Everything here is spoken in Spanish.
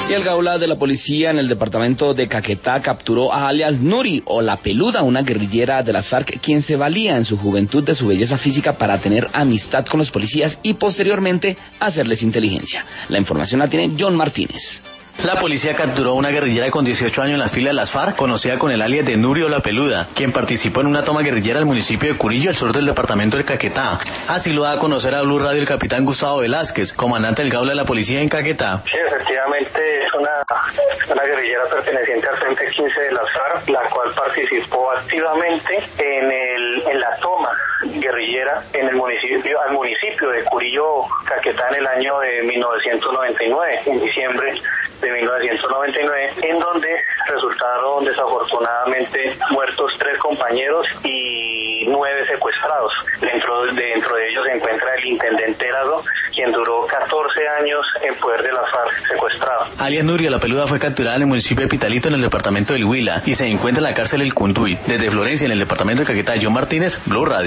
Y el Gaula de la policía en el departamento de Caquetá capturó a alias Nuri o La Peluda, una guerrillera de las FARC, quien se valía en su juventud de su belleza física para tener amistad con los policías y posteriormente hacerles inteligencia. La información la tiene John Martínez. La policía capturó a una guerrillera con 18 años en las filas de las FARC, conocida con el alias de Nuri o La Peluda, quien participó en una toma guerrillera al municipio de Curillo, al sur del departamento de Caquetá. Así lo da a conocer a Blue Radio el capitán Gustavo Velázquez, comandante del Gaula de la policía en Caquetá. Sí, efectivamente es una guerrillera perteneciente al Frente 15 de las FARC, la cual participó activamente en la toma guerrillera al municipio de Curillo, Caquetá, en el año de 1999, en diciembre de 1999, en donde resultaron desafortunadamente muertos 3 compañeros y 9 secuestrados. Dentro de ellos se encuentra el intendente Erazo, quien duró 14 años en poder de las FARC, secuestrado. Alias Nuri o La Peluda fue capturada en el municipio de Pitalito, en el departamento del Huila, y se encuentra en la cárcel El Cunduy. Desde Florencia, en el departamento de Caquetá, John Martínez, Blue Radio.